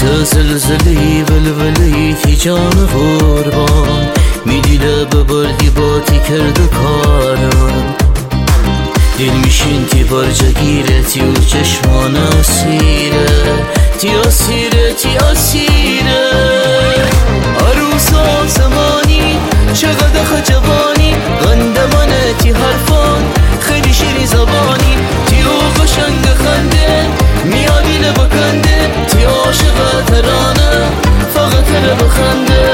زلزلی ولولی تی جان قربان میدیله ببردی باتی کرده کارم دل میشین تی برجگیره تی و چشمان اسیره تی اسیره تی اسیره عروسا زمانی چقدر خجبانی غندمانه تی حرفان خیلی شیری زبانی تی و قشنگ خنده میادی لبکنده تی عاشق ترانه فقط بخنده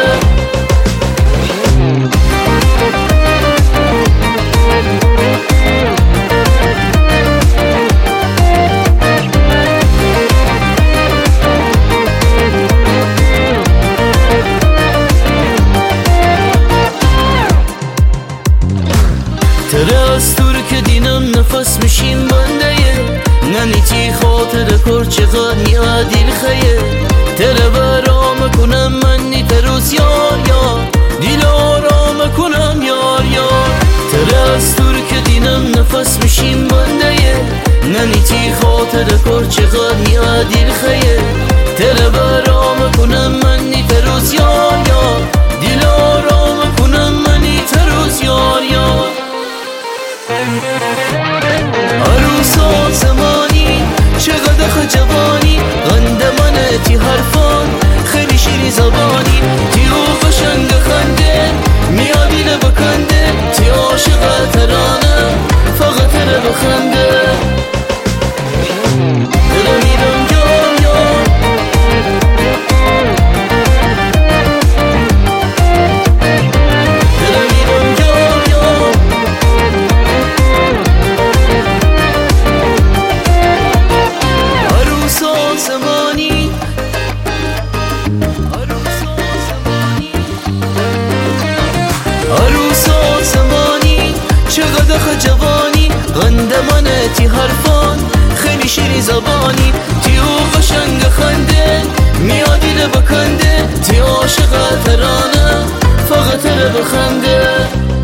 تره از ترک دینم نفس میشیم بنده ننیتی خاطر کر چقدر نیادیل خیه تره برام کنم من نیتروز یار یار دیل آرام کنم یار یار تره از ترک دینم نفس میشیم بنده ننیتی خاطر کر چقدر نیادیل خیه تره برام کنم من نیتروز یار یار دیل آرام کنم من نیتروز یار یار عروسا زمانی چقدر خجبانی غندمانه تی حرفان خیلی شیری زبانی تی و قشنگ خنده میادی لبکنده تی عاشق ترانه فقط بخنده دلو میرم یار یار دلو میرم یار یار عروسا زمانی عروسا زمانی چقدر خجبانی غندمانه تی حرفان خیلی شیری زبانی تی و قشنگ خنده میادی لبکنده تی عاشق ترانه فقط بخنده